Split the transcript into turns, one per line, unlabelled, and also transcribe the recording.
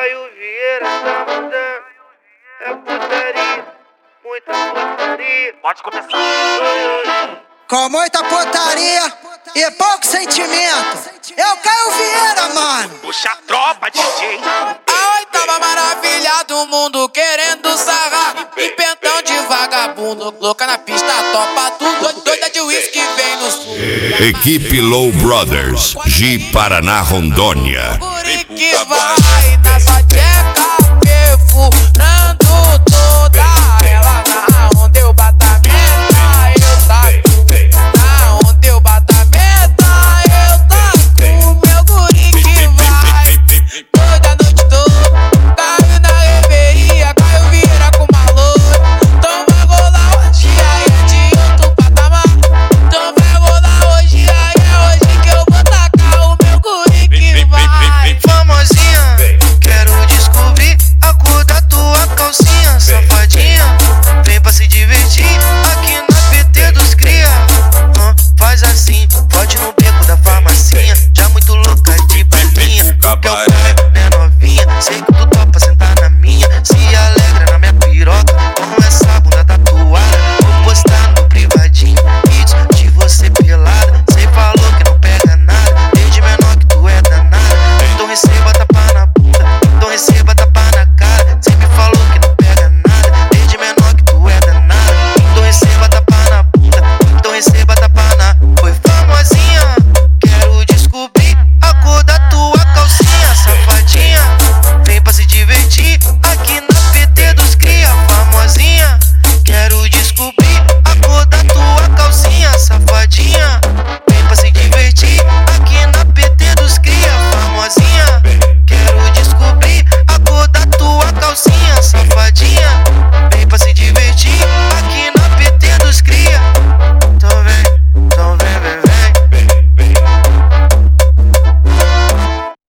Caio Vieira, essa onda é putaria, muita putaria.
Pode começar.
Com muita putaria e pouco sentimento. Eu Caio Vieira, mano.
Puxa a tropa, DJ.
A oitava maravilha do mundo querendo sarrar. Em pentão de vagabundo, louca na pista, topa tudo. Doida de uísque vem no sul.
Equipe Low Brothers, Ji Paraná, Rondônia.
Guri que vai